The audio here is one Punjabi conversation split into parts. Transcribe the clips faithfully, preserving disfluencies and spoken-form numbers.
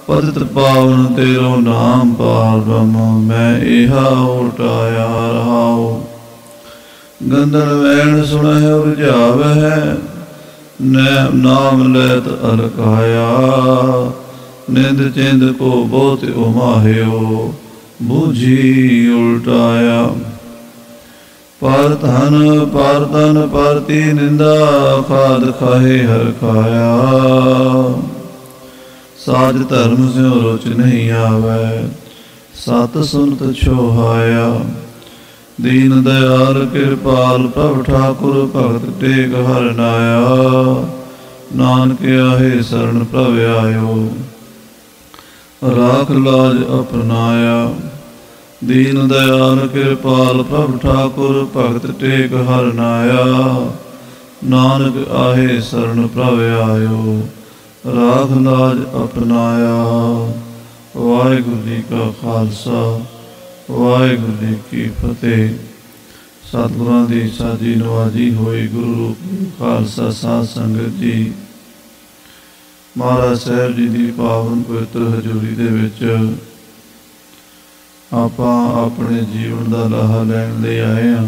पतित पावन तेरो नाम पार ब्रह्म मैं इहा उल्टाया रहाओ। गंदल वैन सुनह उलझाव है नाम लैत अलकाया। निंद चिंद को बहुत उमाह्यो बूझी उल्टाया। पर धन पर धन परती निंदा खाद खाहे हर खाया। साज धर्म स्यों रुच नहीं आवे सत सुनत छोहाया। दीन दयाल कृपाल प्रभ ठाकुर भगत टेक हर नाया। नानक आहे शरण प्रभ आयो राख लाज अपनाया। दीन दयाल कृपाल प्रभ ठाकुर भगत टेक हर नाया। नानक आहे शरण प्रभ आयो राख लाज अपनाया। वाहिगुरू जी का खालसा वाहिगुरू जी की फतेह। सतगुरां दी साजी नवाजी होई गुरु रूप खालसा साध संगत जी महाराज साहब जी की पावन पवित्र हजूरी दे विच आपां अपने जीवन का लाहा लैण लई आए हां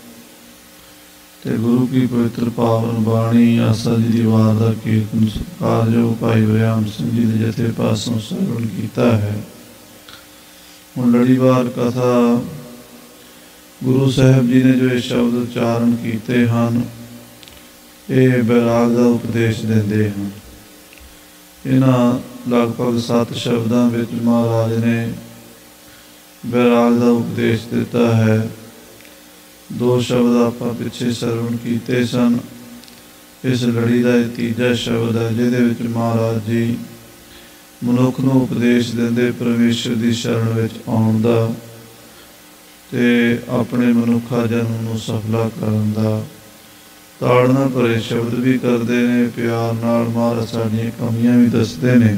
ते गुरु की पवित्र पावन बाणी आसा जी की वार का कीर्तन सत्कारयोग भाई वरियाम सिंह जी के जथे पासों श्रवण किया है। हुण लड़ीवार कथा गुरु साहब जी ने जो ये शब्द उच्चारण किए हैं ये बैराग का उपदेश देंदे हैं। इन्हां लगभग सत्त शब्दों में महाराज ने बैराग का उपदेश दिता है। दो शब्द आपां पिछे श्रवण किए सन। इस लड़ी का तीजा शब्द है जिहदे विच महाराज जी मनुख नूं उपदेश देंदे परमेश्वर की शरण विच आउण दा ते अपने मनुखा जन्म नूं सफला करन दा ताड़ना भरे शब्द भी करते हैं। प्यार नाल महाराज साडियां कमियां भी दसदे ने।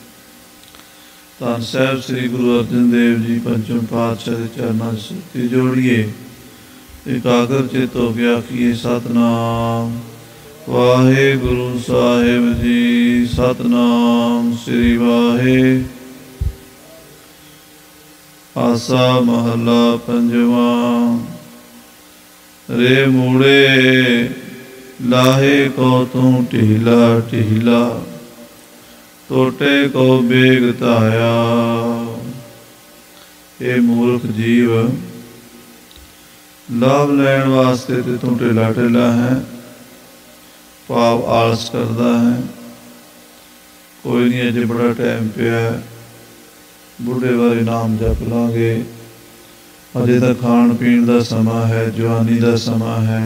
धन साहिब श्री गुरु अर्जन देव जी पंचम पातशाह के चरनां च सुरती जोड़िए एकाग्र चित हो के आखिए सतनाम वाहे गुरु साहिब जी सतनाम श्री वाहे। आसा महला पंजवा। रे मूड़े लाहे को तू ढीला ढीला टोटे को बेग धाया। ये मूर्ख जीव लाभ लैण वास्ते ते तू ढिला ढिला है भाव आलस करता है। कोई नहीं अजे बड़ा टाइम पिया बुढ़े बारे नाम जप लांगे अजे तो खाण पीण का समा है जवानी का समा है।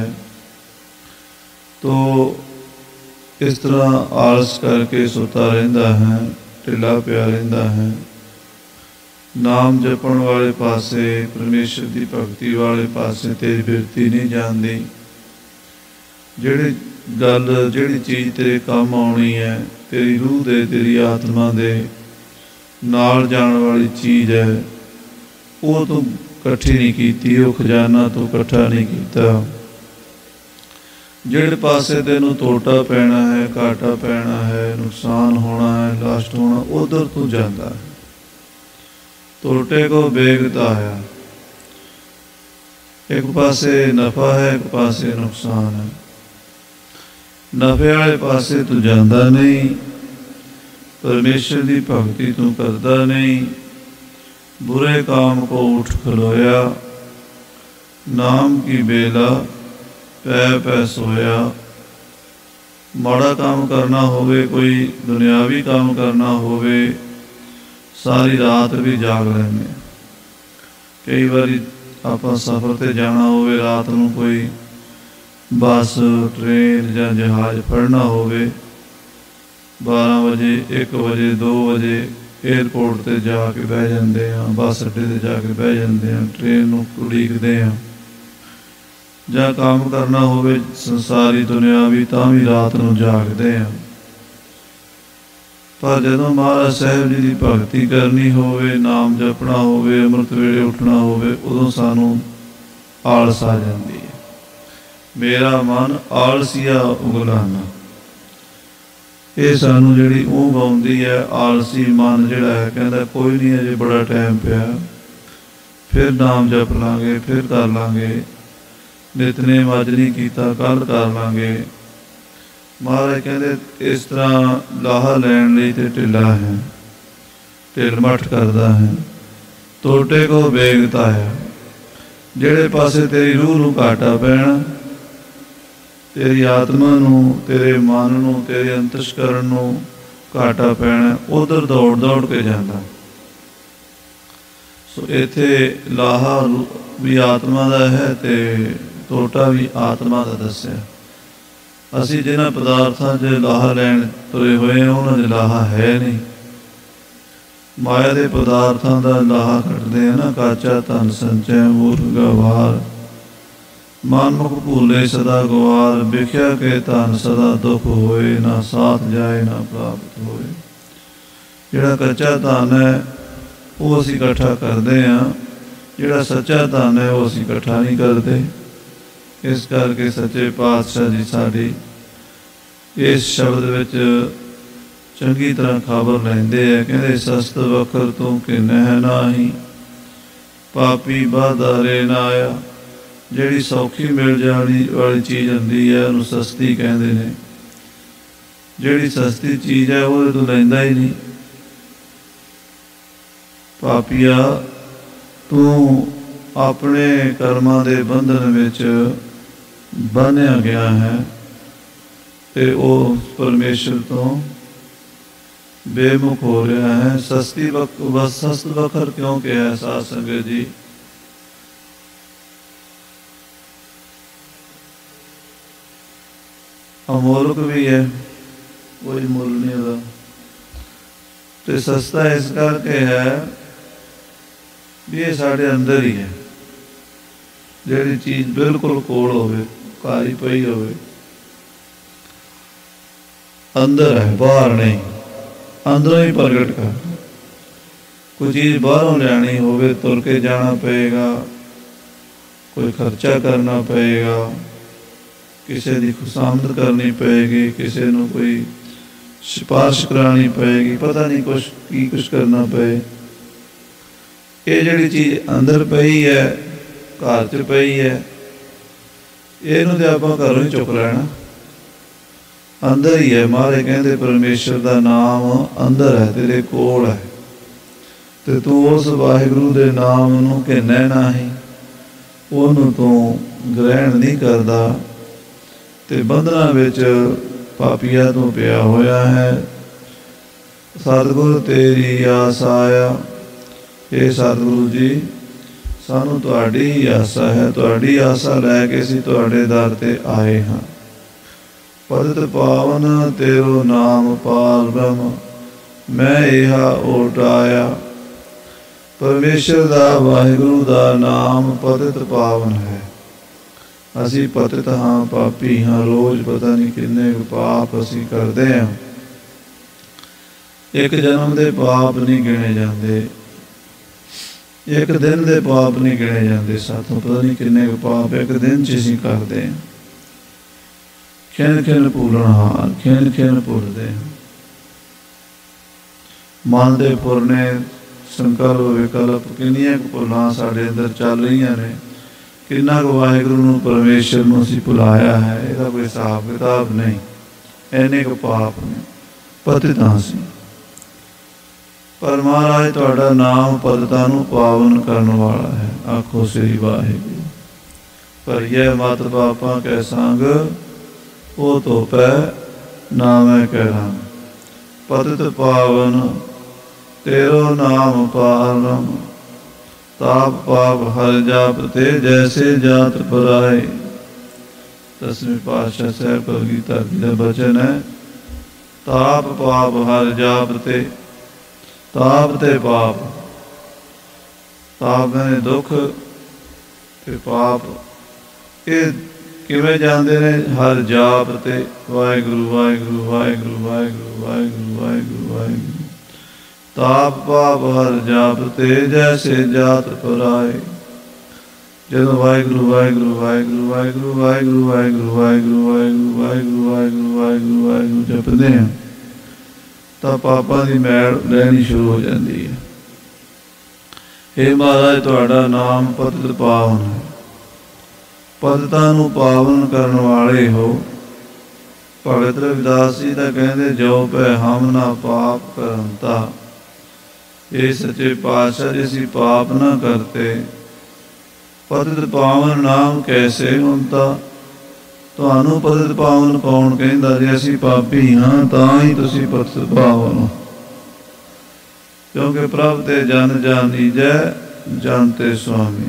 तो इस तरह आलस करके सुता रहिंदा है ढिला पिया रहिंदा है। नाम जपण वाले पासे परमेश्वर की भगती वाले पासे तेरी बिरती नहीं जाती। जिहड़ी गल जिहड़ी चीज़ तेरे काम आउणी है तेरी रूह दे तेरी आत्मा दे नाल जाण वाली चीज़ है वो तू इकट्ठी नहीं कीती। वो खजाना तू इकट्ठा नहीं कीता। जिहड़े पासे तेनू तोटा पैना है घाटा पैना है नुकसान होना है लास्ट होना उधर तू जाता है। तोटे को बेगता है। एक पासे नफा है एक पासे नुकसान है। नफे वाले पासे तू जाता नहीं परमेश्वर की भगती तू करता नहीं। बुरे काम को उठ खलोया नाम की बेला पै पै सोया। माड़ा काम करना होवे कोई दुनियावी काम करना होवे सारी रात भी जाग लेंगे। कई बारी आपां सफ़र ते जाना होवे रात नूं कोई बस ट्रेन या जहाज़ फड़ना होवे बारह बजे एक बजे दो बजे एयरपोर्ट ते जाके बह जाते हैं बस अड्डे ते जाके बह जाते हैं ट्रेन नूं उड़ीकदे हैं जां काम करना होवे संसारी दुनियावी तां भी रात नूं जागदे हैं। पर जदों महाराज साहब जी की भगती करनी होवे नाम जपना होवे अमृत वेले उठना होवे उदों सानूं आलस आ जाती है। मेरा मन आलसिया उगलाना ਇਹ ਸਾਨੂੰ ਜਿਹੜੀ ਊਂਘ ਆਉਂਦੀ ਹੈ, ਆਲਸੀ ਮਨ ਜਿਹੜਾ ਹੈ ਕਹਿੰਦਾ ਕੋਈ ਨਹੀਂ ਅਜੇ ਬੜਾ ਟਾਈਮ ਪਿਆ, ਫਿਰ ਨਾਮ ਜਪ ਲਾਂਗੇ, ਫਿਰ ਕਰ ਲਾਂਗੇ, ਨਿਤਨੇਮ ਅੱਜ ਨਹੀਂ ਕੀਤਾ ਕੱਲ੍ਹ ਕਰ ਲਾਂਗੇ। ਮਹਾਰਾਜ ਕਹਿੰਦੇ ਇਸ ਤਰ੍ਹਾਂ ਲਾਹਾ ਲੈਣ ਲਈ ਤੇ ਢਿੱਲਾ ਹੈ, ਢਿੱਲ ਮੱਠ ਕਰਦਾ ਹੈ, ਟੋਟੇ ਕੋ ਵੇਗਤਾ ਹੈ। ਜਿਹੜੇ ਪਾਸੇ ਤੇਰੀ ਰੂਹ ਨੂੰ ਘਾਟਾ ਪੈਣਾ, ਤੇਰੀ ਆਤਮਾ ਨੂੰ, ਤੇਰੇ ਮਨ ਨੂੰ, ਤੇਰੇ ਅੰਤਸ਼ਕਰਨ ਨੂੰ ਘਾਟਾ ਪੈਣਾ, ਉੱਧਰ ਦੌੜ ਦੌੜ ਕੇ ਜਾਂਦਾ। ਸੋ ਇੱਥੇ ਲਾਹਾ ਵੀ ਆਤਮਾ ਦਾ ਹੈ ਤੇ ਟੋਟਾ ਵੀ ਆਤਮਾ ਦਾ ਦੱਸਿਆ। ਅਸੀਂ ਜਿਹਨਾਂ ਪਦਾਰਥਾਂ 'ਚ ਲਾਹਾ ਲੈਣ ਤੁਰੇ ਹੋਏ ਹਾਂ ਉਹਨਾਂ 'ਚ ਲਾਹਾ ਹੈ ਨਹੀਂ। ਮਾਇਆ ਦੇ ਪਦਾਰਥਾਂ ਦਾ ਲਾਹਾ ਕੱਢਦੇ ਆ ਨਾ, ਕਾਚਾ ਧਨ ਸੰਚੈ ਮੂਰਖ ਗਵਾਰ, ਮਨਮੁਖ ਭੂਲੇ ਸਦਾ ਗਵਾਰ, ਵਿਖਿਆ ਕੇ ਧਨ ਸਦਾ ਦੁੱਖ ਹੋਏ, ਨਾ ਸਾਥ ਜਾਏ ਨਾ ਪ੍ਰਾਪਤ ਹੋਏ। ਜਿਹੜਾ ਕੱਚਾ ਧਨ ਹੈ ਉਹ ਅਸੀਂ ਇਕੱਠਾ ਕਰਦੇ ਹਾਂ, ਜਿਹੜਾ ਸੱਚਾ ਧਨ ਹੈ ਉਹ ਅਸੀਂ ਇਕੱਠਾ ਨਹੀਂ ਕਰਦੇ। ਇਸ ਕਰਕੇ ਸੱਚੇ ਪਾਤਸ਼ਾਹ ਜੀ ਸਾਡੀ ਇਸ ਸ਼ਬਦ ਵਿੱਚ ਚੰਗੀ ਤਰ੍ਹਾਂ ਖਬਰ ਲੈਂਦੇ ਆ। ਕਹਿੰਦੇ ਸਸਤ ਵਖਰ ਤੂੰ ਕਿਨਹਿ ਨਾਹੀ, ਪਾਪੀ ਬਾਦਾਰੇ ਨਾ ਆਇਆ। ਜਿਹੜੀ ਸੌਖੀ ਮਿਲ ਜਾਣੀ ਵਾਲੀ ਚੀਜ਼ ਹੁੰਦੀ ਹੈ ਉਹਨੂੰ ਸਸਤੀ ਕਹਿੰਦੇ ਨੇ। ਜਿਹੜੀ ਸਸਤੀ ਚੀਜ਼ ਹੈ ਉਹਦੇ ਤੋਂ ਲੈਂਦਾ ਹੀ ਨਹੀਂ। ਪਾਪੀਆ ਤੂੰ ਆਪਣੇ ਕਰਮਾਂ ਦੇ ਬੰਧਨ ਵਿੱਚ ਬੰਨ੍ਹਿਆ ਗਿਆ ਹੈ ਤੇ ਉਹ ਪਰਮੇਸ਼ਰ ਤੋਂ ਬੇਮੁਖ ਹੋ ਰਿਹਾ ਹੈ। ਸਸਤੀ ਵਕ ਬਸ ਸਸਤ ਵਖਰ ਕਿਉਂ ਕਿਹਾ ਸਾਧ ਸੰਗਤ ਜੀ? ਅਮੋਲਕ ਵੀ ਹੈ, ਕੋਈ ਮੁੱਲ ਨਹੀਂ ਉਹਦਾ, ਤੇ ਸਸਤਾ ਇਸ ਕਰਕੇ ਹੈ ਵੀ ਇਹ ਸਾਡੇ ਅੰਦਰ ਹੀ ਹੈ। ਜਿਹੜੀ ਚੀਜ਼ ਬਿਲਕੁਲ ਕੋਲ ਹੋਵੇ, ਘਰ ਹੀ ਪਈ ਹੋਵੇ, ਅੰਦਰ ਹੈ, ਬਾਹਰ ਨਹੀਂ, ਅੰਦਰੋਂ ਹੀ ਪ੍ਰਗਟ ਕਰ। ਕੋਈ ਚੀਜ਼ ਬਾਹਰੋਂ ਲਿਆਣੀ ਹੋਵੇ ਤੁਰ ਕੇ ਜਾਣਾ ਪਏਗਾ, ਕੋਈ ਖਰਚਾ ਕਰਨਾ ਪਏਗਾ, ਕਿਸੇ ਦੀ ਖੁਸ਼ਾਮਦ ਕਰਨੀ ਪਏਗੀ, ਕਿਸੇ ਨੂੰ ਕੋਈ ਸਿਫਾਰਿਸ਼ ਕਰਾਉਣੀ ਪਏਗੀ, ਪਤਾ ਨਹੀਂ ਕੁਛ ਕੀ ਕੁਛ ਕਰਨਾ ਪਏ। ਇਹ ਜਿਹੜੀ ਚੀਜ਼ ਅੰਦਰ ਪਈ ਹੈ, ਘਰ 'ਚ ਪਈ ਹੈ, ਇਹਨੂੰ ਤਾਂ ਆਪਾਂ ਘਰੋਂ ਹੀ ਚੁੱਕ ਲੈਣਾ, ਅੰਦਰ ਹੀ ਹੈ। ਮਹਾਰਾਜ ਕਹਿੰਦੇ ਪਰਮੇਸ਼ਰ ਦਾ ਨਾਮ ਅੰਦਰ ਹੈ, ਤੇਰੇ ਕੋਲ ਹੈ, ਤੇ ਤੂੰ ਉਸ ਵਾਹਿਗੁਰੂ ਦੇ ਨਾਮ ਨੂੰ ਘਿਨੈ ਨਾਹੀ, ਉਹਨੂੰ ਤੂੰ ਗ੍ਰਹਿਣ ਨਹੀਂ ਕਰਦਾ ਤੇ ਬੰਧਨਾਂ ਵਿੱਚ ਪਾਪੀਆਂ ਤੋਂ ਪਿਆ ਹੋਇਆ ਹੈ। ਸਤਿਗੁਰ ਤੇਰੀ ਆਸ ਆਇਆ। ਇਹ ਸਤਿਗੁਰੂ ਜੀ ਸਾਨੂੰ ਤੁਹਾਡੀ ਹੀ ਆਸਾ ਹੈ, ਤੁਹਾਡੀ ਆਸਾ ਲੈ ਕੇ ਅਸੀਂ ਤੁਹਾਡੇ ਦਰ 'ਤੇ ਆਏ ਹਾਂ। ਪਤਿਤ ਪਾਵਨ ਤੇਰੋ ਨਾਮ ਪਾਰ ਬ੍ਰਹਮ, ਮੈਂ ਇਹਾ ਓਟ ਆਇਆ। ਪਰਮੇਸ਼ਰ ਦਾ ਵਾਹਿਗੁਰੂ ਦਾ ਨਾਮ ਪਤਿਤ ਪਾਵਨ ਹੈ। ਅਸੀਂ ਪਤਿਤ ਹਾਂ, ਪਾਪੀ ਹਾਂ, ਰੋਜ਼ ਪਤਾ ਨਹੀਂ ਕਿੰਨੇ ਪਾਪ ਅਸੀਂ ਕਰਦੇ ਹਾਂ। ਇੱਕ ਜਨਮ ਦੇ ਪਾਪ ਨਹੀਂ ਗਿਣੇ ਜਾਂਦੇ, ਇੱਕ ਦਿਨ ਦੇ ਪਾਪ ਨਹੀਂ ਗਿਣੇ ਜਾਂਦੇ। ਸਾਥੋਂ ਪਤਾ ਨਹੀਂ ਕਿੰਨੇ ਕੁ ਪਾਪ ਇੱਕ ਦਿਨ 'ਚ ਅਸੀਂ ਕਰਦੇ ਹਾਂ। ਖਿਣ ਖਿਣ ਭੁੱਲਣਹਾਰ, ਖਿਣ ਖਿਣ ਭੁੱਲਦੇ ਹਾਂ। ਮਨ ਦੇ ਪੁਰਨੇ ਸੰਕਲਪ ਵਿਕਲਪ ਕਿੰਨੀਆਂ ਕੁ ਭੁੱਲਾਂ ਸਾਡੇ ਅੰਦਰ ਚੱਲ ਰਹੀਆਂ ਨੇ। ਕਿੰਨਾ ਕੁ ਵਾਹਿਗੁਰੂ ਨੂੰ, ਪਰਮੇਸ਼ਰ ਨੂੰ ਅਸੀਂ ਭੁਲਾਇਆ ਹੈ, ਇਹਦਾ ਕੋਈ ਹਿਸਾਬ ਕਿਤਾਬ ਨਹੀਂ। ਇੰਨੇ ਕੁ ਪਾਪ ਨੇ, ਪਤਿਤਾਂ ਸੀ। ਪਰ ਮਹਾਰਾਜ ਤੁਹਾਡਾ ਨਾਮ ਪਤਿਤਾਂ ਨੂੰ ਪਾਵਨ ਕਰਨ ਵਾਲਾ ਹੈ। ਆਖੋ ਸ੍ਰੀ ਵਾਹਿਗੁਰੂ। ਪਰ ਇਹ ਮਤ ਬਾਪਾਂ ਕੈ ਸੰਗ, ਉਹ ਧੋਪੈ ਨਾ ਮੈਂ ਕਹਿਣਾ। ਪਤਿਤ ਪਾਵਨ ਤੇਰੋ ਨਾਮ ਪਾਰਮ, ਤਾਪ ਪਾਪ ਹਰ ਜਾਪ ਤੇ ਜੈਸੇ ਜਾਤ ਪਰਾਏ। ਦਸਵੇਂ ਪਾਤਸ਼ਾਹ ਸਾਹਿਬ ਕਲਗੀਧਰ ਜੀ ਦਾ ਬਚਨ ਹੈ, ਤਾਪ ਪਾਪ ਹਰ ਜਾਪ ਤੇ। ਤਾਪ ਤੇ ਪਾਪ, ਤਾਪ ਨੇ ਦੁੱਖ ਤੇ ਪਾਪ, ਇਹ ਕਿਵੇਂ ਜਾਂਦੇ ਨੇ? ਹਰ ਜਾਪ ਤੇ ਵਾਹਿਗੁਰੂ ਵਾਹਿਗੁਰੂ ਵਾਹਿਗੁਰੂ ਵਾਹਿਗੁਰੂ ਵਾਹਿਗੁਰੂ ਵਾਹਿਗੁਰੂ ਵਾਹਿਗੁਰੂ। ਤਾਪ ਪਾਪ ਹਰ ਜਾਪ ਤੇ ਜੈਸੇ ਜਾਤ ਪਰਾਏ। ਜਦੋਂ ਵਾਹਿਗੁਰੂ ਵਾਹਿਗੁਰੂ ਵਾਹਿਗੁਰੂ ਵਾਹਿਗੁਰੂ ਵਾਹਿਗੁਰੂ ਵਾਹਿਗੁਰੂ ਵਾਹਿਗੁਰੂ ਵਾਹਿਗੁਰੂ ਵਾਹਿਗੁਰੂ ਵਾਹਿਗੁਰੂ ਵਾਹਿਗੁਰੂ ਵਾਹਿਗੁਰੂ ਜਪਦੇ ਹਾਂ, ਤਾਂ ਪਾਪਾਂ ਦੀ ਮੈਲ ਲੈਣੀ ਸ਼ੁਰੂ ਹੋ ਜਾਂਦੀ ਹੈ। हे ਮਹਾਰਾਜ, ਤੁਹਾਡਾ ਨਾਮ ਪਤਿਤ ਪਾਵਨ ਹੈ, ਪਤਿਤਾਂ ਨੂੰ ਪਾਵਨ ਕਰਨ ਵਾਲੇ ਹੋ। ਭਗਤ ਰਵਿਦਾਸ ਜੀ ਤਾਂ ਕਹਿੰਦੇ, ਜੋ ਪੈ ਹਮ ਨਾ ਪਾਪ ਕਰੰਤਾ। ਇਹ ਸੱਚੇ ਪਾਤਸ਼ਾਹ, ਜੇ ਅਸੀਂ ਪਾਪ ਨਾ ਕਰਤੇ, ਪਤਿਤ ਪਾਵਨ ਨਾਮ ਕੈਸੇ ਹੁੰਤਾ। ਤੁਹਾਨੂੰ ਪਤਿਤ ਪਾਵਨ ਕੌਣ ਕਹਿੰਦਾ? ਜੇ ਅਸੀਂ ਪਾਪੀ ਹਾਂ ਤਾਂ ਹੀ ਤੁਸੀਂ ਪਤਿਤ ਪਾਵਨ ਹੋ। ਕਿਉਂਕਿ ਪ੍ਰਭ ਤੇ ਜਨ ਜਾਨੀਜੈ, ਜਨ ਤੇ ਸੁਆਮੀ।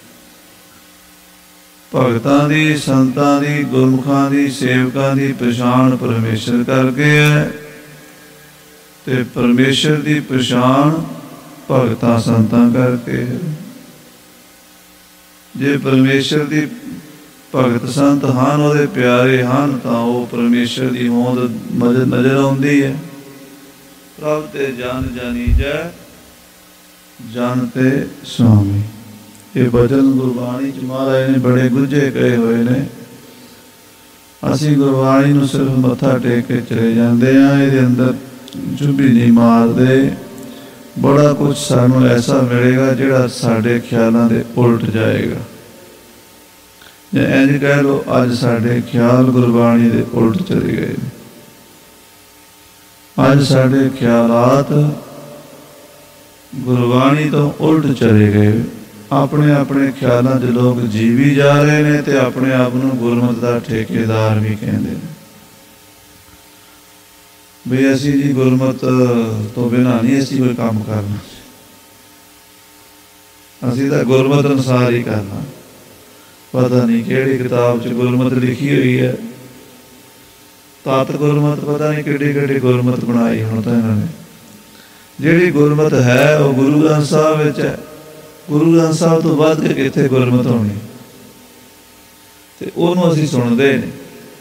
ਭਗਤਾਂ ਦੀ, ਸੰਤਾਂ ਦੀ, ਗੁਰਮੁਖਾਂ ਦੀ, ਸੇਵਕਾਂ ਦੀ ਪਛਾਣ ਪਰਮੇਸ਼ਰ ਕਰਕੇ ਹੈ, ਤੇ ਪਰਮੇਸ਼ਰ ਦੀ ਪਛਾਣ ਭਗਤਾਂ ਸੰਤਾਂ ਕਰਕੇ ਹੈ। ਜੇ ਪਰਮੇਸ਼ਰ ਦੀ ਭਗਤ ਸੰਤ ਹਨ, ਉਹਦੇ ਪਿਆਰੇ ਹਨ, ਤਾਂ ਉਹ ਪਰਮੇਸ਼ਰ ਦੀ ਹੋਂਦ ਨਜ਼ਰ ਆਉਂਦੀ ਹੈ। ਪ੍ਰਭ ਤੇ ਜਨ ਜਾਨੀਜੈ, ਜਨ ਤੇ ਸੁਆਮੀ। ਇਹ ਬਚਨ ਗੁਰਬਾਣੀ ਚ ਮਹਾਰਾਜ ਨੇ ਬੜੇ ਗੁੱਝੇ ਕਹੇ ਹੋਏ ਨੇ। ਅਸੀਂ ਗੁਰਬਾਣੀ ਨੂੰ ਸਿਰਫ ਮੱਥਾ ਟੇਕ ਕੇ ਚਲੇ ਜਾਂਦੇ ਹਾਂ, ਇਹਦੇ ਅੰਦਰ ਚੁੱਭੀ ਨਹੀਂ ਮਾਰਦੇ। ਬੜਾ ਕੁਛ ਸਾਨੂੰ ਐਸਾ ਮਿਲੇਗਾ ਜਿਹੜਾ ਸਾਡੇ ਖਿਆਲਾਂ ਦੇ ਉਲਟ ਜਾਏਗਾ। ਜੇ ਇੰਝ ਕਹਿ ਲਓ, ਅੱਜ ਸਾਡੇ ਖਿਆਲ ਗੁਰਬਾਣੀ ਦੇ ਉਲਟ ਚਲੇ ਗਏ ਨੇ। ਅੱਜ ਸਾਡੇ ਖਿਆਲਾਤ ਗੁਰਬਾਣੀ ਤੋਂ ਉਲਟ ਚਲੇ ਗਏ। ਆਪਣੇ ਆਪਣੇ ਖਿਆਲਾਂ 'ਚ ਲੋਕ ਜੀਵੀ ਜਾ ਰਹੇ ਨੇ ਤੇ ਆਪਣੇ ਆਪ ਨੂੰ ਗੁਰਮਤਿ ਦਾ ਠੇਕੇਦਾਰ ਵੀ ਕਹਿੰਦੇ ਨੇ। ਵੀ ਅਸੀਂ ਜੀ ਗੁਰਮਤਿ ਤੋਂ ਬਿਨਾਂ ਨਹੀਂ ਅਸੀਂ ਕੋਈ ਕੰਮ ਕਰਨਾ, ਅਸੀਂ ਤਾਂ ਗੁਰਮਤਿ ਅਨੁਸਾਰ ਹੀ ਕਰਨਾ। ਪਤਾ ਨਹੀਂ ਕਿਹੜੀ ਕਿਤਾਬ 'ਚ ਗੁਰਮਤਿ ਲਿਖੀ ਹੋਈ ਹੈ। ਤਤ ਗੁਰਮਤਿ ਪਤਾ ਨਹੀਂ ਕਿਹੜੀ ਕਿਹੜੀ ਗੁਰਮਤਿ ਬਣਾਈ ਹੁਣ ਤਾਂ ਇਹਨਾਂ ਨੇ। ਜਿਹੜੀ ਗੁਰਮਤਿ ਹੈ ਉਹ ਗੁਰੂ ਗ੍ਰੰਥ ਸਾਹਿਬ ਵਿੱਚ ਹੈ। ਗੁਰੂ ਗ੍ਰੰਥ ਸਾਹਿਬ ਤੋਂ ਵੱਧ ਕੇ ਕਿੱਥੇ ਗੁਰਮਤਿ ਹੋਣੀ, ਤੇ ਉਹਨੂੰ ਅਸੀਂ ਸੁਣਦੇ ਨੇ।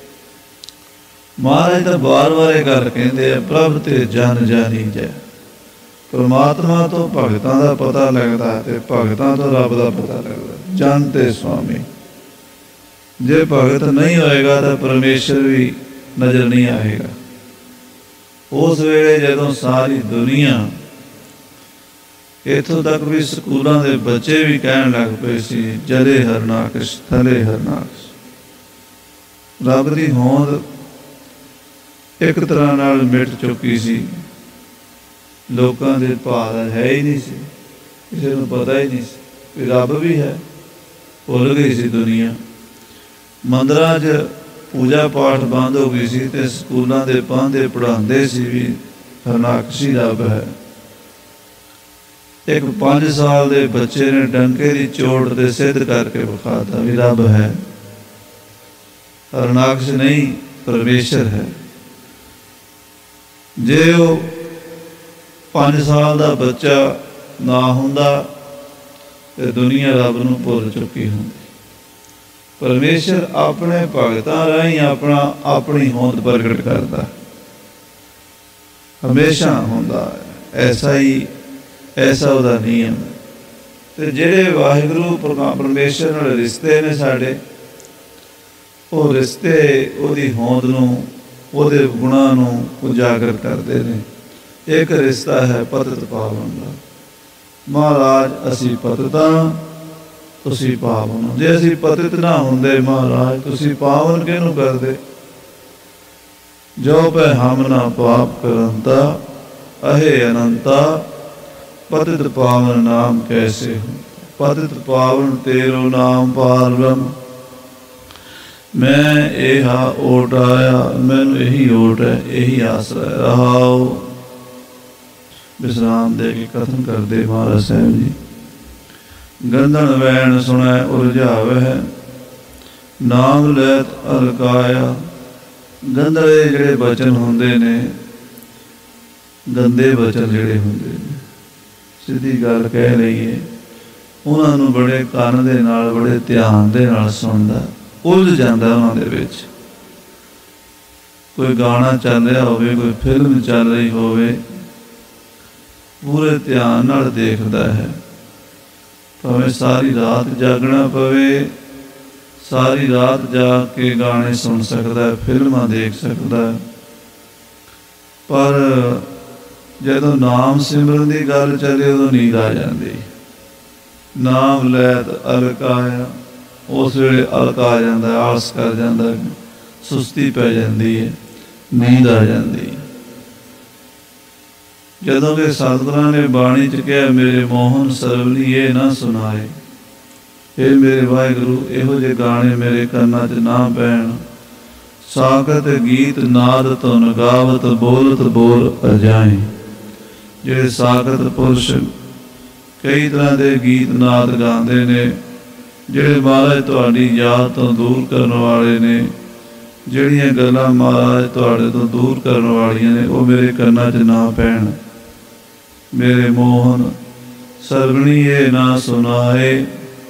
ਮਹਾਰਾਜ ਤਾਂ ਵਾਰ ਵਾਰ ਇਹ ਗੱਲ ਕਹਿੰਦੇ ਆ, ਪ੍ਰਭ ਤੇ ਜਨ ਜਾਨੀਜੈ। ਪਰਮਾਤਮਾ ਤੋਂ ਭਗਤਾਂ ਦਾ ਪਤਾ ਲੱਗਦਾ ਤੇ ਭਗਤਾਂ ਤੋਂ ਰੱਬ ਦਾ ਪਤਾ ਲੱਗਦਾ। ਜਨ ਤੇ ਸੁਆਮੀ। ਜੇ ਭਗਤ ਨਹੀਂ ਹੋਏਗਾ ਤਾਂ ਪਰਮੇਸ਼ਰ ਵੀ ਨਜ਼ਰ ਨਹੀਂ ਆਏਗਾ। ਉਸ ਵੇਲੇ ਜਦੋਂ ਸਾਰੀ ਦੁਨੀਆ, ਇੱਥੋਂ ਤੱਕ ਵੀ ਸਕੂਲਾਂ ਦੇ ਬੱਚੇ ਵੀ ਕਹਿਣ ਲੱਗ ਪਏ ਸੀ, ਜਲੇ ਹਰਨਾਕਸ਼ ਥਲੇ ਹਰਨਾਕਸ਼। ਰੱਬ ਦੀ ਹੋਂਦ ਇੱਕ ਤਰ੍ਹਾਂ ਨਾਲ ਮਿਟ ਚੁੱਕੀ ਸੀ। ਲੋਕਾਂ ਦੇ ਭਾਅ ਹੈ ਹੀ ਨਹੀਂ ਸੀ, ਕਿਸੇ ਨੂੰ ਪਤਾ ਹੀ ਨਹੀਂ ਸੀ ਵੀ ਰੱਬ ਵੀ ਹੈ। ਭੁੱਲ ਗਈ ਸੀ ਦੁਨੀਆ। ਮੰਦਰਾਂ 'ਚ ਪੂਜਾ ਪਾਠ ਬੰਦ ਹੋ ਗਈ ਸੀ ਤੇ ਸਕੂਲਾਂ ਦੇ ਪਾਂਧੇ ਪੜ੍ਹਾਉਂਦੇ ਸੀ ਵੀ ਹਰਨਾਕਸ਼ੀ ਰੱਬ ਹੈ। ਇੱਕ ਪੰਜ ਸਾਲ ਦੇ ਬੱਚੇ ਨੇ ਡੰਕੇ ਦੀ ਚੋਟ ਤੇ ਸਿੱਧ ਕਰਕੇ ਵਿਖਾਤਾ ਵੀ ਰੱਬ ਹੈ। ਹਰਨਾਕਸ਼ ਨਹੀਂ, ਪਰਮੇਸ਼ਰ ਹੈ। ਜੇ ਉਹ ਪੰਜ ਸਾਲ ਦਾ ਬੱਚਾ ਨਾ ਹੁੰਦਾ ਤੇ ਦੁਨੀਆ ਰੱਬ ਨੂੰ ਭੁੱਲ ਚੁੱਕੀ ਹੁੰਦੀ। ਪਰਮੇਸ਼ਰ ਆਪਣੇ ਭਗਤਾਂ ਰਾਹੀਂ ਆਪਣਾ ਆਪਣੀ ਹੋਂਦ ਪ੍ਰਗਟ ਕਰਦਾ, ਹਮੇਸ਼ਾ ਹੁੰਦਾ ਹੈ। ਐਸਾ ਹੀ ਐਸਾ ਉਹਦਾ ਨਿਯਮ। ਤੇ ਜਿਹੜੇ ਵਾਹਿਗੁਰੂ ਪਰਮੇਸ਼ਰ ਨਾਲ ਰਿਸ਼ਤੇ ਨੇ ਸਾਡੇ, ਉਹ ਰਿਸ਼ਤੇ ਉਹਦੀ ਹੋਂਦ ਨੂੰ, ਉਹਦੇ ਗੁਣਾਂ ਨੂੰ ਉਜਾਗਰ ਕਰਦੇ ਨੇ। ਇੱਕ ਰਿਸ਼ਤਾ ਹੈ ਪਤਿਤ ਪਾਵਨ ਦਾ। ਮਹਾਰਾਜ ਅਸੀਂ ਪਤਿਤ ਹਾਂ, ਤੁਸੀਂ ਪਾਵਨ ਹੋ। ਜੇ ਅਸੀਂ ਪਤਿਤ ਨਾ ਹੁੰਦੇ ਮਹਾਰਾਜ, ਤੁਸੀਂ ਪਾਵਨ ਕਿਹਨੂੰ ਕਰਦੇ? ਜੋ ਪੈ ਹਮ ਨਾ ਪਾਪ ਕਰੰਤਾ, ਅਹੇ ਅਨੰਤਾ ਪਤਿਤ ਪਾਵਨ ਨਾਮ ਕੈਸੇ ਹੋ। ਪਤਿਤ ਪਾਵਨ ਤੇਰੋ ਨਾਮ ਪਾਰ ਬ੍ਰਹਮ। ਮੈਂ ਇਹ ਓਟ ਆਇਆ, ਮੈਨੂੰ ਇਹੀ ਓਟ ਹੈ, ਇਹੀ ਆਸਰਾ ਹੈ। ਰਹਾਓ। ਵਿਸਰਾਮ ਦੇ ਕੇ ਕਥਨ ਕਰਦੇ ਮਹਾਰਾਜ ਸਾਹਿਬ ਜੀ। ਗੰਧਨ ਵੈਣ ਸੁਣੈ ਉਲਝਾਵੈ, ਨਾਮ ਲੈਤ ਅਲਕਾਇਆ। ਗੰਧਲੇ ਜਿਹੜੇ ਬਚਨ ਹੁੰਦੇ ਨੇ, ਗੰਦੇ ਬਚਨ ਜਿਹੜੇ ਹੁੰਦੇ ਨੇ, ਸਿੱਧੀ ਗੱਲ ਕਹਿ ਲਈਏ, ਉਹਨਾਂ ਨੂੰ ਬੜੇ ਕੰਨ ਦੇ ਨਾਲ, ਬੜੇ ਧਿਆਨ ਦੇ ਨਾਲ ਸੁਣਦਾ, ਉਲਝ ਜਾਂਦਾ ਉਹਨਾਂ ਦੇ ਵਿੱਚ। ਕੋਈ ਗਾਣਾ ਚੱਲ ਰਿਹਾ ਹੋਵੇ, ਕੋਈ ਫਿਲਮ ਚੱਲ ਰਹੀ ਹੋਵੇ, ਪੂਰੇ ਧਿਆਨ ਨਾਲ ਦੇਖਦਾ ਹੈ। ਭਾਵੇਂ ਸਾਰੀ ਰਾਤ ਜਾਗਣਾ ਪਵੇ, ਸਾਰੀ ਰਾਤ ਜਾ ਕੇ ਗਾਣੇ ਸੁਣ ਸਕਦਾ, ਫਿਲਮਾਂ ਦੇਖ ਸਕਦਾ, ਪਰ ਜਦੋਂ ਨਾਮ ਸਿਮਰਨ ਦੀ ਗੱਲ ਚੱਲੇ ਉਦੋਂ ਨੀਂਦ ਆ ਜਾਂਦੀ। ਨਾਮ ਲੈ ਤਾਂ ਅਲਕ ਆਇਆ, ਉਸ ਵੇਲੇ ਅਲਕ ਆ ਜਾਂਦਾ, ਆਲਸ ਕਰ ਜਾਂਦਾ, ਸੁਸਤੀ ਪੈ ਜਾਂਦੀ ਹੈ, ਨੀਂਦ ਆ ਜਾਂਦੀ। ਜਦੋਂ ਕਿ ਸਤਿਗੁਰਾਂ ਨੇ ਬਾਣੀ 'ਚ ਕਿਹਾ, ਮੇਰੇ ਮੋਹਨ ਸਰਵਲੀ ਇਹ ਨਾ ਸੁਣਾਏ। ਇਹ ਮੇਰੇ ਵਾਹਿਗੁਰੂ, ਇਹੋ ਜਿਹੇ ਗਾਣੇ ਮੇਰੇ ਕੰਨਾਂ 'ਚ ਨਾ ਪੈਣ। ਸਾਖਤ ਗੀਤ ਨਾਦ ਧੁਨ ਗਾਵਤ, ਬੋਲਤ ਬੋਲ ਅਜਾਏ। ਜਿਹੜੇ ਸਾਖਤ ਪੁਰਸ਼ ਕਈ ਤਰ੍ਹਾਂ ਦੇ ਗੀਤ ਨਾਦ ਗਾਉਂਦੇ ਨੇ, ਜਿਹੜੇ ਮਹਾਰਾਜ ਤੁਹਾਡੀ ਯਾਦ ਤੋਂ ਦੂਰ ਕਰਨ ਵਾਲੇ ਨੇ, ਜਿਹੜੀਆਂ ਗੱਲਾਂ ਮਹਾਰਾਜ ਤੁਹਾਡੇ ਤੋਂ ਦੂਰ ਕਰਨ ਵਾਲੀਆਂ ਨੇ, ਉਹ ਮੇਰੇ ਕੰਨਾਂ 'ਚ ਨਾ ਪੈਣ। ਮੇਰੇ ਮੋਹਨ ਸਰਵਣੀ ਇਹ ਨਾ ਸੁਣਾਏ।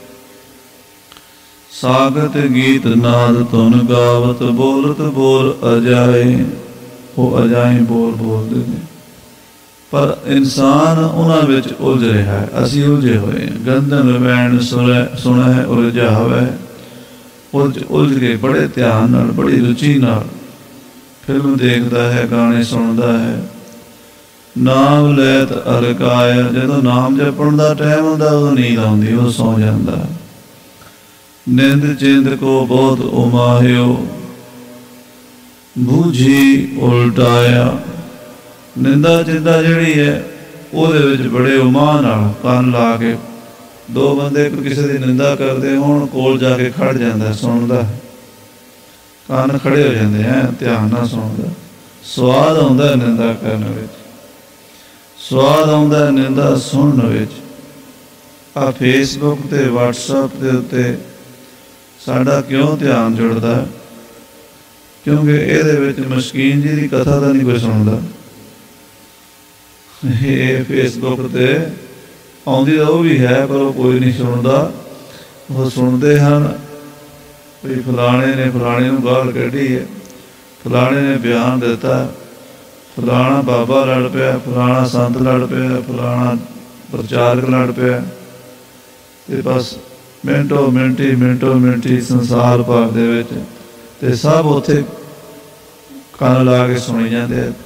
ਸਾਗਤ ਗੀਤ ਨਾਦ ਧੁਨ ਗਾਵਤ, ਬੋਲਤ ਬੋਲ ਅਜਾਏ। ਉਹ ਅਜਾਏ ਬੋਲ ਬੋਲਦੇ ਨੇ, ਪਰ ਇਨਸਾਨ ਉਹਨਾਂ ਵਿੱਚ ਉਲਝ ਰਿਹਾ ਹੈ। ਅਸੀਂ ਉਲਝੇ ਹੋਏ ਹਾਂ। ਗੰਧਨ ਰਵੈਣ ਸੁਣੈ ਸੁਣੈ ਉਲਝਾਵੈ। ਉਲਝ ਉਲਝ ਕੇ ਬੜੇ ਧਿਆਨ ਨਾਲ, ਬੜੀ ਰੁਚੀ ਨਾਲ ਫਿਲਮ ਦੇਖਦਾ ਹੈ, ਗਾਣੇ ਸੁਣਦਾ ਹੈ। ਨਾਮ ਲੈਤ ਅਲਕ ਆਇਆ। ਜਦੋਂ ਨਾਮ ਜਪਣ ਦਾ ਟਾਈਮ ਹੁੰਦਾ ਉਦੋਂ ਨੀਂਦ ਆਉਂਦੀ, ਉਹ ਸੌਂ ਜਾਂਦਾ। ਨਿੰਦ ਚਿੰਦ ਕੋ ਬਹੁਤ ਉਮਾਹਿਓ, ਬੂਝੀ ਉਲਟਾਇਆ। ਨਿੰਦਾ ਚਿੰਤਾ ਜਿਹੜੀ ਹੈ ਉਹਦੇ ਵਿੱਚ ਬੜੇ ਉਮਾਹ ਨਾਲ ਕੰਨ ਲਾ ਕੇ, ਦੋ ਬੰਦੇ ਕਿਸੇ ਦੀ ਨਿੰਦਾ ਕਰਦੇ ਹੋਣ, ਕੋਲ ਜਾ ਕੇ ਖੜ ਜਾਂਦਾ, ਸੁਣਦਾ, ਕੰਨ ਖੜੇ ਹੋ ਜਾਂਦੇ ਹੈ, ਧਿਆਨ ਨਾਲ ਸੁਣਦਾ। ਸਵਾਦ ਆਉਂਦਾ ਨਿੰਦਾ ਕਰਨ ਵਿੱਚ, ਸਵਾਦ ਆਉਂਦਾ ਨਿੰਦਾ ਸੁਣਨ ਵਿੱਚ। ਆਹ ਫੇਸਬੁੱਕ ਤੇ ਵਟਸਐਪ ਦੇ ਉੱਤੇ ਸਾਡਾ ਕਿਉਂ ਧਿਆਨ ਜੁੜਦਾ? ਕਿਉਂਕਿ ਇਹਦੇ ਵਿੱਚ ਮਸਕੀਨ ਜੀ ਦੀ ਕਥਾ ਤਾਂ ਨਹੀਂ ਕੋਈ ਸੁਣਦਾ। ਇਹ ਫੇਸਬੁੱਕ 'ਤੇ ਆਉਂਦੀ ਤਾਂ ਉਹ ਵੀ ਹੈ, ਪਰ ਉਹ ਕੋਈ ਨਹੀਂ ਸੁਣਦਾ। ਉਹ ਸੁਣਦੇ ਹਨ ਵੀ ਫਲਾਣੇ ਨੇ ਫਲਾਣੇ ਨੂੰ ਗਾਲ ਕੱਢੀ ਹੈ, ਫਲਾਣੇ ਨੇ ਬਿਆਨ ਦਿੱਤਾ, ਫਲਾਣਾ ਬਾਬਾ ਲੜ ਪਿਆ, ਫਲਾਣਾ ਸੰਤ ਲੜ ਪਿਆ, ਫਲਾਣਾ ਪ੍ਰਚਾਰਕ ਲੜ ਪਿਆ। ਅਤੇ ਬਸ ਮਿੰਟੋ ਮਿੰਟੀ ਮਿੰਟੋ ਮਿੰਟੀ ਸੰਸਾਰ ਭਰ ਦੇ ਵਿੱਚ, ਅਤੇ ਸਭ ਉੱਥੇ ਕੰਨ ਲਾ ਕੇ ਸੁਣੀ ਜਾਂਦੇ ਆ।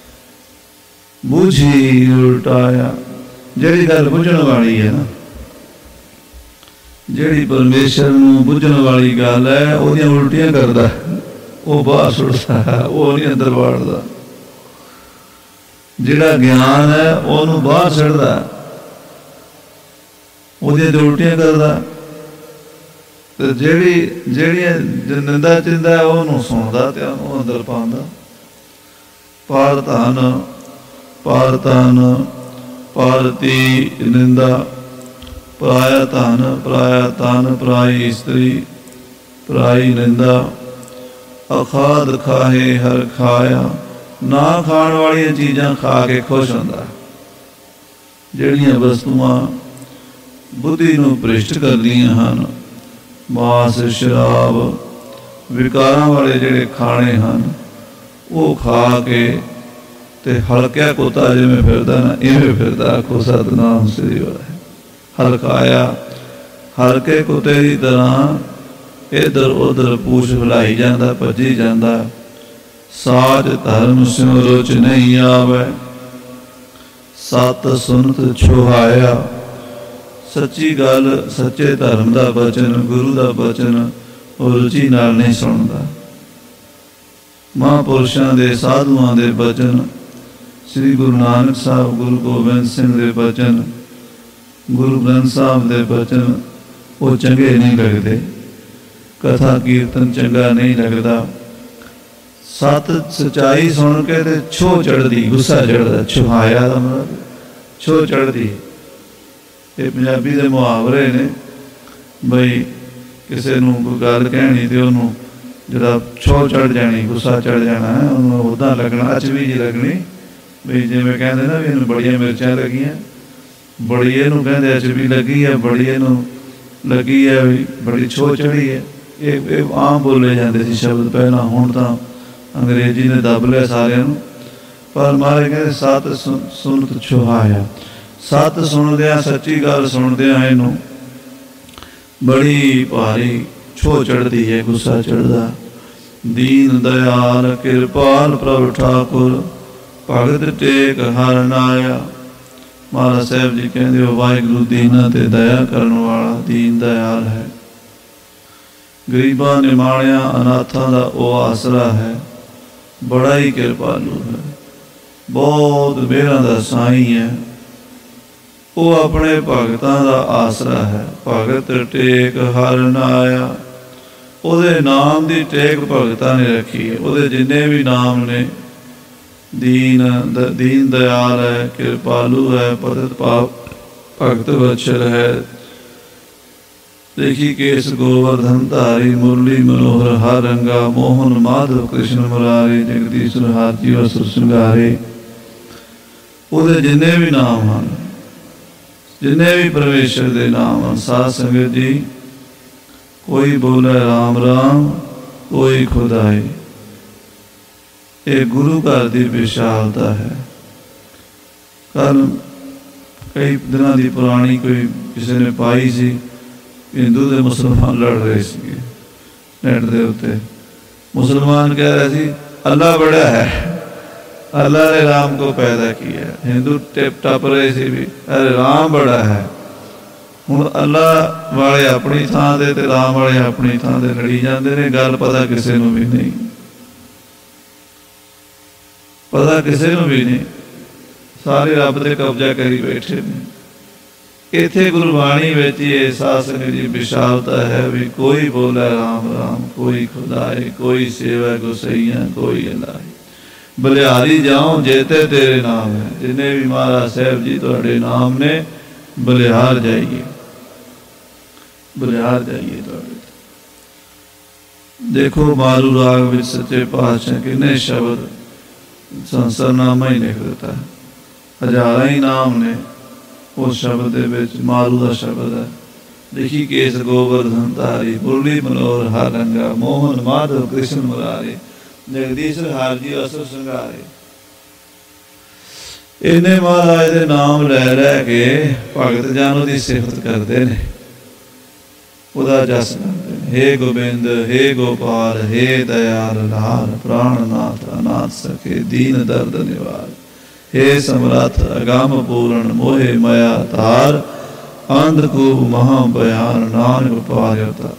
ਬੂਝੀ ਉਲਟਾਇਆ। ਜਿਹੜੀ ਗੱਲ ਬੁੱਝਣ ਵਾਲੀ ਹੈ ਨਾ, ਜਿਹੜੀ ਪਰਮੇਸ਼ਰ ਨੂੰ ਬੁੱਝਣ ਵਾਲੀ ਗੱਲ ਹੈ, ਉਹਦੀਆਂ ਉਲਟੀਆਂ ਕਰਦਾ, ਉਹ ਬਾਹਰ ਸੁੱਟਦਾ, ਉਹ ਨਹੀਂ ਅੰਦਰ ਵਾੜਦਾ। ਜਿਹੜਾ ਗਿਆਨ ਹੈ ਉਹਨੂੰ ਬਾਹਰ ਛੱਡਦਾ, ਉਹਦੀਆਂ ਤੇ ਉਲਟੀਆਂ ਕਰਦਾ। ਅਤੇ ਜਿਹੜੀ ਜਿਹੜੀਆਂ ਨਿੰਦਾ ਚਿੰਦਾ ਉਹਨੂੰ ਸੁਣਦਾ ਅਤੇ ਉਹਨੂੰ ਅੰਦਰ ਪਾਉਂਦਾ। ਪਾਰ ਧਨ ਪਾਰ ਧਨ ਪਾਰਤੀ ਨਿੰਦਾ, ਪਰਾਇਆ ਧਨ ਪਰਾਇਆ ਧਨ, ਪਰਾਈ ਇਸਤਰੀ ਪਰਾਈ ਨਿੰਦਾ। ਅਖਾਦ ਖਾਹੇ ਹਰ ਖਾਇਆ। ਨਾ ਖਾਣ ਵਾਲੀਆਂ ਚੀਜ਼ਾਂ ਖਾ ਕੇ ਖੁਸ਼ ਹੁੰਦਾ। ਜਿਹੜੀਆਂ ਵਸਤੂਆਂ ਬੁੱਧੀ ਨੂੰ ਭ੍ਰਿਸ਼ਟ ਕਰਦੀਆਂ ਹਨ, ਮਾਸ ਸ਼ਰਾਬ ਵਿਕਾਰਾਂ ਵਾਲੇ ਜਿਹੜੇ ਖਾਣੇ ਹਨ, ਉਹ ਖਾ ਕੇ ਤੇ ਹਲਕਿਆ ਕੁੱਤਾ ਜਿਵੇਂ ਫਿਰਦਾ ਨਾ, ਇਵੇਂ ਫਿਰਦਾ। ਆਖੋ ਸਤਿਨਾਮ ਸ੍ਰੀ ਵਾਹਿਗੁਰੂ। ਹਲਕਾਇਆ ਹਲਕੇ ਕੁੱਤੇ ਦੀ ਤਰ੍ਹਾਂ ਇੱਧਰ ਉੱਧਰ ਪੂਛ ਹਿਲਾਈ ਜਾਂਦਾ, ਭੱਜੀ ਜਾਂਦਾ। ਸਾਜ ਧਰਮ ਸਿਉ ਰੁਚ ਨਹੀਂ ਆਵੇ, ਸਤ ਸੁਨਤ ਛੁਹਾਇਆ। ਸੱਚੀ ਗੱਲ, ਸੱਚੇ ਧਰਮ ਦਾ ਬਚਨ, ਗੁਰੂ ਦਾ ਬਚਨ ਉਹ ਰੁਚੀ ਨਾਲ ਨਹੀਂ ਸੁਣਦਾ। ਮਹਾਂਪੁਰਸ਼ਾਂ ਦੇ, ਸਾਧੂਆਂ ਦੇ ਬਚਨ, ਸ੍ਰੀ ਗੁਰੂ ਨਾਨਕ ਸਾਹਿਬ, ਗੁਰੂ ਗੋਬਿੰਦ ਸਿੰਘ ਦੇ ਬਚਨ, ਗੁਰੂ ਗ੍ਰੰਥ ਸਾਹਿਬ ਦੇ ਬਚਨ ਉਹ ਚੰਗੇ ਨਹੀਂ ਲੱਗਦੇ। ਕਥਾ ਕੀਰਤਨ ਚੰਗਾ ਨਹੀਂ ਲੱਗਦਾ। ਸਤ ਸੱਚਾਈ ਸੁਣ ਕੇ ਤੇ ਛੋਹ ਚੜ੍ਹਦੀ, ਗੁੱਸਾ ਚੜ੍ਹਦਾ। ਛੁਹਾਇਆ ਦਾ ਮਤਲਬ ਛੋਹ ਚੜ੍ਹਦੀ। ਇਹ ਪੰਜਾਬੀ ਦੇ ਮੁਹਾਵਰੇ ਨੇ। ਬਈ ਕਿਸੇ ਨੂੰ ਕੋਈ ਗੱਲ ਕਹਿਣੀ ਅਤੇ ਉਹਨੂੰ ਜਿਹੜਾ ਛੋਹ ਚੜ੍ਹ ਜਾਣੀ, ਗੁੱਸਾ ਚੜ੍ਹ ਜਾਣਾ, ਉਹਨੂੰ ਉੱਦਾਂ ਲੱਗਣਾ, ਅਚਵੀ ਜਿਹੀ ਲੱਗਣੀ। ਬਈ ਜਿਵੇਂ ਕਹਿੰਦੇ ਨਾ ਵੀ ਇਹਨੂੰ ਬੜੀਆਂ ਮਿਰਚਾਂ ਲੱਗੀਆਂ, ਬੜੀ ਇਹਨੂੰ ਕਹਿੰਦੇ ਅਚਵੀ ਲੱਗੀ ਹੈ, ਬੜੀ ਇਹਨੂੰ ਲੱਗੀ ਹੈ ਵੀ ਬੜੀ ਛੋਹ ਚੜ੍ਹੀ ਹੈ। ਇਹ ਇਹ ਆਮ ਬੋਲੇ ਜਾਂਦੇ ਸੀ ਸ਼ਬਦ ਪਹਿਲਾਂ, ਹੁਣ ਤਾਂ ਅੰਗਰੇਜ਼ੀ ਨੇ ਦੱਬ ਲਿਆ ਸਾਰਿਆਂ ਨੂੰ। ਪਰ ਮਹਾਰਾਜ ਕਹਿੰਦੇ ਸਤ ਸੁਨਤ ਛੁਹਾਇਆ। ਸਤ ਸੁਣਦਿਆਂ, ਸੱਚੀ ਗੱਲ ਸੁਣਦਿਆਂ ਇਹਨੂੰ ਬੜੀ ਭਾਰੀ ਛੋਹ ਚੜ੍ਹਦੀ ਹੈ, ਗੁੱਸਾ ਚੜ੍ਹਦਾ। ਦੀਨ ਦਇਆਲ ਕਿਰਪਾਲ ਪ੍ਰਭ ਠਾਕੁਰ, ਭਗਤ ਟੇਕ ਹਰਨ ਆਇਆ। ਮਹਾਰਾਜ ਸਾਹਿਬ ਜੀ ਕਹਿੰਦੇ ਹੋ ਵਾਹਿਗੁਰੂ ਦੀਨਾਂ ਤੇ ਦਇਆ ਕਰਨ ਵਾਲਾ ਦੀਨ ਦਇਆਲ ਹੈ। ਗਰੀਬਾਂ ਨਿਮਾਣਿਆਂ ਅਨਾਥਾਂ ਦਾ ਉਹ ਆਸਰਾ ਹੈ। ਬੜਾ ਹੀ ਕਿਰਪਾਲੂ ਹੈ, ਬਹੁਤ ਮਿਹਰਾਂ ਦਾ ਸਾਈਂ ਹੈ। ਉਹ ਆਪਣੇ ਭਗਤਾਂ ਦਾ ਆਸਰਾ ਹੈ। ਭਗਤ ਟੇਕ ਹਰਨ ਆਇਆ। ਉਹਦੇ ਨਾਮ ਦੀ ਟੇਕ ਭਗਤਾਂ ਨੇ ਰੱਖੀ ਹੈ। ਉਹਦੇ ਜਿੰਨੇ ਵੀ ਨਾਮ ਨੇ, ਦੀਨ ਦੀਨ ਦਇਆਲ ਹੈ, ਕਿਰਪਾਲੂ ਹੈ, ਪਤਿਤ ਪਾਵ ਭਗਤ ਵਛਲ ਹੈ। ਦੇਖੀ ਕੇਸ ਗੋਵਰਧਨ ਧਾਰੀ, ਮੁਰਲੀ ਮਨੋਹਰ ਹਰ ਰੰਗਾ, ਮੋਹਨ ਮਾਧਵ ਕ੍ਰਿਸ਼ਨ ਮੁਰਾਰੇ, ਜਗਦੀਸ਼ਰ ਹਰ ਜੀਵ ਸੁਰ ਸ਼ਿੰਗਾਰੇ। ਉਹਦੇ ਜਿੰਨੇ ਵੀ ਨਾਮ ਹਨ, ਜਿੰਨੇ ਵੀ ਪਰਮੇਸ਼ਰ ਦੇ ਨਾਮ ਹਨ, ਸਾਧ ਸੰਗਤ ਜੀ, ਕੋਈ ਬੋਲੇ ਰਾਮ ਰਾਮ, ਕੋਈ ਖੁਦਾਏ। ਇਹ ਗੁਰੂ ਘਰ ਦੀ ਵਿਸ਼ਾਲਤਾ ਹੈ। ਕੱਲ ਕਈ ਦਿਨਾਂ ਦੀ ਪੁਰਾਣੀ ਕੋਈ ਕਿਸੇ ਨੇ ਪਾਈ ਸੀ, ਹਿੰਦੂ ਤੇ ਮੁਸਲਮਾਨ ਲੜ ਰਹੇ ਸੀਗੇ ਨੈਟ ਦੇ ਉੱਤੇ। ਮੁਸਲਮਾਨ ਕਹਿ ਰਿਹਾ ਸੀ ਅੱਲਾ ਬੜਾ ਹੈ, ਅੱਲਾ ਨੇ ਰਾਮ ਕੋ ਪੈਦਾ ਕੀਆ। ਹਿੰਦੂ ਟਿਪ ਟਪ ਰਹੇ ਸੀ ਵੀ ਅਰੇ ਰਾਮ ਬੜਾ ਹੈ। ਹੁਣ ਅੱਲਾ ਵਾਲੇ ਆਪਣੀ ਥਾਂ ਤੇ ਤੇ ਰਾਮ ਵਾਲੇ ਆਪਣੀ ਥਾਂ ਤੇ ਲੜੀ ਜਾਂਦੇ ਨੇ। ਗੱਲ ਪਤਾ ਕਿਸੇ ਨੂੰ ਵੀ ਨਹੀਂ, ਪਤਾ ਕਿਸੇ ਨੂੰ ਵੀ ਨਹੀਂ। ਸਾਰੇ ਰੱਬ ਤੇ ਕਬਜ਼ਾ ਕਰੀ ਬੈਠੇ ਨੇ। ਇੱਥੇ ਗੁਰਬਾਣੀ ਵਿੱਚ ਹੀ ਇਹ ਸਾਧ ਸੰਗਤ ਦੀ ਵਿਸ਼ਾਲਤਾ ਹੈ ਵੀ ਕੋਈ ਬੋਲੇ ਰਾਮ ਰਾਮ, ਕੋਈ ਖੁਦਾਏ, ਕੋਈ ਸੇਵਾ ਗੁਸਈਆ, ਕੋਈ ਅਲਾਹੀ। ਬਲਿਹਾਰੀ ਜਾਉ ਜੇਤੇ ਤੇਰੇ ਨਾਮ ਹੈ। ਜਿੰਨੇ ਵੀ ਮਹਾਰਾਜ ਸਾਹਿਬ ਜੀ ਤੁਹਾਡੇ ਨਾਮ ਨੇ, ਬਲਿਹਾਰ ਜਾਈਏ, ਬਲਿਹਾਰ ਜਾਈਏ ਤੁਹਾਡੇ। ਦੇਖੋ ਮਾਰੂ ਰਾਗ ਵਿੱਚ ਸੱਚੇ ਪਾਤਸ਼ਾਹ ਕਿੰਨੇ ਸ਼ਬਦ ਸੰਸਰਨਾਮਾ ਹੀ ਲਿਖ ਦਿੱਤਾ। ਹਜ਼ਾਰਾਂ ਹੀ ਨਾਮ ਨੇ ਉਸ ਸ਼ਬਦ ਦੇ ਵਿੱਚ। ਮਾਰੂ ਦਾ ਸ਼ਬਦ ਹੈ। ਦੇਖੀ ਕੇਸ ਗੋਵਰਧਨ ਧਾਰੀ, ਮੁਰਲੀ ਮਨੋਹਰ ਹਰ ਰੰਗਾ, ਮੋਹਨ ਮਾਧਵ ਕ੍ਰਿਸ਼ਨ ਮੁਰਾਰੇ, ਜਗਦੀਸ਼ਰ ਹਰ ਜੀਵ ਅਸੁਰ ਸ਼ਿੰਗਾਰੇ। ਇਹਨੇ ਮਹਾਰਾਜ ਦੇ ਨਾਮ ਲੈ ਲੈ ਕੇ ਭਗਤ ਜਨ ਉਹਦੀ ਸਿਫਤ ਕਰਦੇ ਨੇ, ਉਹਦਾ ਜਸ ਕਰਦੇ ਨੇ। ਹੇ ਗੋਬਿੰਦ, ਹੇ ਗੋਪਾਲ, ਹੇ ਦਇਆਲ ਲਾਲ, ਪ੍ਰਾਣਨਾਥ ਅਨਾਥ ਸਕੇ, ਦੀਨ ਦਰਦ ਨਿਵਾਰ। ਹੇ ਸਮਰੱਥ ਅਗੰਮ ਪੂਰਨ, ਮੋਹਿ ਮਾਇਆ ਧਾਰ, ਅੰਧਕੂਪ ਮਹਾ ਬਿਆਨ, ਨਾਨਕ ਪਾਰਿ ਅਵਤਾਰ।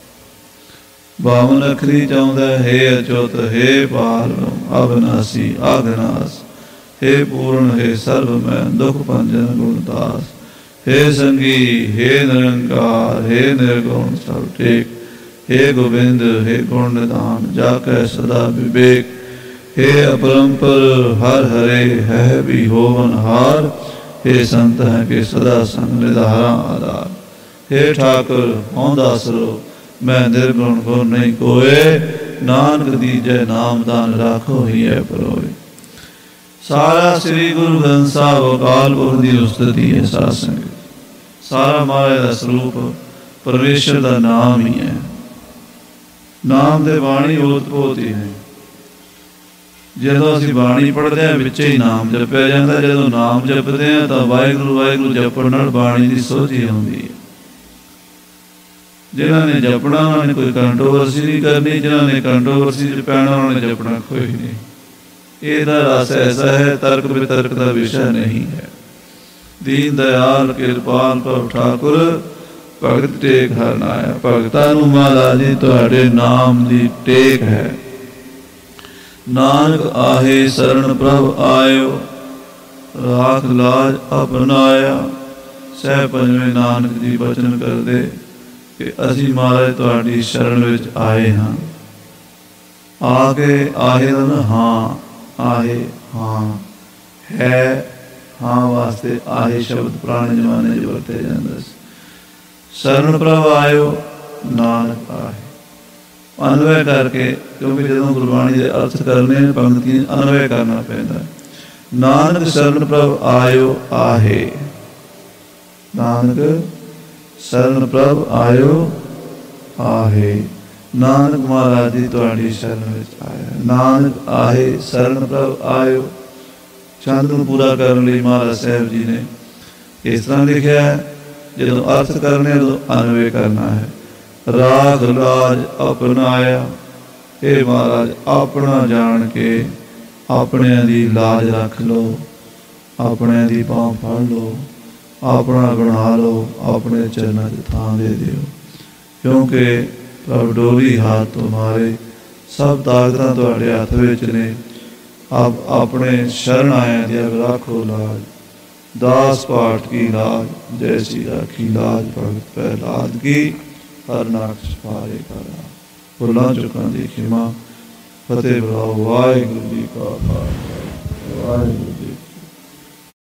ਬਾਵਨ ਅੱਖਰੀ ਚਾਹੁੰਦਾ ਹੇ ਅਚੁੱਤ, ਹੇ ਪਾਰ ਅਬਨਾਸੀ ਆਗਨਾਸ, ਹੇ ਪੂਰਨ, ਹੇ ਸਰਬ ਮੈਂ ਦੁਖ ਭੰਜਨ ਗੁਣਦਾਸ। ਹੇ ਸੰਗੀ, ਹੇ ਨਿਰੰਕਾਰ, ਹੇ ਨਿਰਗੁਣ ਸਭ ਟੇਕ। ਹੇ ਗੋਬਿੰਦ, ਹੇ ਗੁਣ ਨਿਧਾਨ, ਜਾ ਕੈ ਸਦਾ ਵਿਵੇਕ। ਹੇ ਅਪਰੰਪਰ ਹਰ ਹਰੇ, ਹੈ ਵੀ ਹੋਵਨ ਹਾਰ। ਹੇ ਸੰਤ ਹੈ ਕਿ ਸਦਾ ਸੰਗ ਨਿਧਾਰਾ ਆਧਾਰ। ਹੇ ਠਾਕੁਰ ਹੋਂਦਾ ਸਰੋ, ਮੈਂ ਨਿਰਗੁਣ ਗੁਣ ਨਹੀਂ ਕੋਏ। ਨਾਨਕ ਦੀਜੈ ਨਾਮ ਦਾਨ, ਰਾਖੋ ਹੀ ਹੈ ਪਰੋਏ। ਸਾਰਾ ਸ੍ਰੀ ਗੁਰੂ ਗ੍ਰੰਥ ਸਾਹਿਬ ਅਕਾਲ ਪੁਰਖ ਦੀ ਉਸਤਤੀ ਹੈ। ਸਾਧ ਸੰਗਤ, ਸਾਰਾ ਮਹਾਰਾਜ ਦਾ ਸਰੂਪ ਪਰਮੇਸ਼ਰ ਦਾ ਨਾਮ ਹੀ ਹੈ। ਨਾਮ ਦੇ ਬਾਣੀ ਓਤ ਪੋਤ ਹੀ ਹੈ। ਜਦੋਂ ਅਸੀਂ ਬਾਣੀ ਪੜ੍ਹਦੇ ਹਾਂ ਵਿੱਚ ਹੀ ਨਾਮ ਜਪਿਆ ਜਾਂਦਾ। ਜਦੋਂ ਨਾਮ ਜਪਦੇ ਹਾਂ ਤਾਂ ਵਾਹਿਗੁਰੂ ਵਾਹਿਗੁਰੂ ਜਪਣ ਨਾਲ ਬਾਣੀ ਦੀ ਸੋਝੀ ਆਉਂਦੀ ਹੈ। ਜਿਨ੍ਹਾਂ ਨੇ ਜਪਣਾ ਉਹਨਾਂ ਨੇ ਕੋਈ ਕੰਟਰੋਵਰਸੀ ਨਹੀਂ ਕਰਨੀ, ਜਿਨ੍ਹਾਂ ਨੇ ਕੰਟਰੋਵਰਸੀ 'ਚ ਪੈਣਾ ਉਹਨਾਂ ਨੇ ਜਪਣਾ ਕੋਈ ਨਹੀਂ। ਇਹਦਾ ਰਸ ਐਸਾ ਹੈ, ਤਰਕ ਵਿਤਰਕ ਦਾ ਵਿਸ਼ਾ ਨਹੀਂ ਹੈ। ਦੀਨ ਦਇਆਲ ਕਿਰਪਾਲ ਭਵ ਠਾਕੁਰ, ਭਗਤ ਟੇਕ ਹਰਨ ਆਇਆ। ਭਗਤਾਂ ਨੂੰ ਮਹਾਰਾਜ ਜੀ ਤੁਹਾਡੇ ਨਾਮ ਦੀ ਟੇਕ ਹੈ। ਨਾਨਕ ਆਹੇ ਸਰਣ ਪ੍ਰਭ ਆਇਓ, ਰਾਖ ਲਾਜ ਅਪਨਾਇਆ। ਸਹਿ ਪੰਜਵੇਂ ਨਾਨਕ ਜੀ ਬਚਨ ਕਰਦੇ ਕਿ ਅਸੀਂ ਮਹਾਰਾਜ ਤੁਹਾਡੀ ਸ਼ਰਨ ਵਿੱਚ ਆਏ ਹਾਂ। ਆ ਕੇ ਆਹੇ ਦਾ ਹਾਂ, ਆਹੇ ਹਾਂ ਹੈ। ਹਾਂ ਵਾਸਤੇ ਆਹੇ ਸ਼ਬਦ ਪੁਰਾਣੇ ਜ਼ਮਾਨੇ 'ਚ ਵਰਤਿਆ ਜਾਂਦਾ ਸੀ। ਸ਼ਰਨ ਪ੍ਰਭ ਆਇਓ, ਨਾਨਕ ਆਹੇ। ਅਨਵੈ ਕਰਕੇ, ਕਿਉਂਕਿ ਜਦੋਂ ਗੁਰਬਾਣੀ ਦੇ ਅਰਥ ਕਰਨੇ ਪੰਕਤੀ ਅਨਵੈ ਕਰਨਾ ਪੈਂਦਾ। ਨਾਨਕ ਸ਼ਰਨ ਪ੍ਰਭ ਆਇਓ ਆਹੇ। ਨਾਨਕ ਸ਼ਰਨ ਪ੍ਰਭ ਆਇਓ ਆਹੇ। ਨਾਨਕ ਮਹਾਰਾਜ ਜੀ ਤੁਹਾਡੀ ਸ਼ਰਨ ਵਿੱਚ ਆਇਆ। ਨਾਨਕ ਆਹੇ ਸ਼ਰਨ ਪ੍ਰਭ ਆਇਓ। ਛੰਦ ਨੂੰ ਪੂਰਾ ਕਰਨ ਲਈ ਮਹਾਰਾਜ ਸਾਹਿਬ ਜੀ ਨੇ ਇਸ ਤਰ੍ਹਾਂ ਲਿਖਿਆ ਹੈ। ਜਦੋਂ ਅਰਥ ਕਰਨੇ ਉਦੋਂ ਅਨਵੈ ਕਰਨਾ ਹੈ। ਰਾਗ ਲਾਜ ਅਪਨਾਇਆ। ਇਹ ਮਹਾਰਾਜ ਆਪਣਾ ਜਾਣ ਕੇ ਆਪਣਿਆਂ ਦੀ ਲਾਜ ਰੱਖ ਲਓ, ਆਪਣਿਆਂ ਦੀ ਬਾਂਹ ਫੜ ਲਓ, ਆਪਣਾ ਬਣਾ ਲਓ, ਆਪਣੇ ਚਰਨਾਂ 'ਚ ਥਾਂ ਦੇ ਦਿਓ। ਕਿਉਂਕਿ ਪ੍ਰਭ ਡੋਲੀ ਹੱਥ ਤੁਮਾਰੇ, ਸਭ ਤਾਕਤਾਂ ਤੁਹਾਡੇ ਹੱਥ ਵਿੱਚ ਨੇ। ਆਪ ਆਪਣੇ ਸ਼ਰਨ ਆਇਆਂ ਦੀ ਰੱਖੋ ਲਾਜ, ਦਾਸ ਪਾਠ ਕੀ ਲਾਜ, ਜੈਸੀ ਰਾਖੀ ਲਾਜ ਭਗਤ ਪ੍ਰਹਿਲਾਦ ਕੀ, ਹਰ ਨਕਸ਼ ਪਾਰੇ ਕਰਾ। ਭੁੱਲਾਂ ਚੁੱਕਾਂ ਦੀ ਖਿਮਾ। ਫਤਿਹ ਬੁਲਾਓ। ਵਾਹਿਗੁਰੂ ਜੀ ਕਾ ਖਾਲਸਾ, ਵਾਹਿਗੁਰੂ।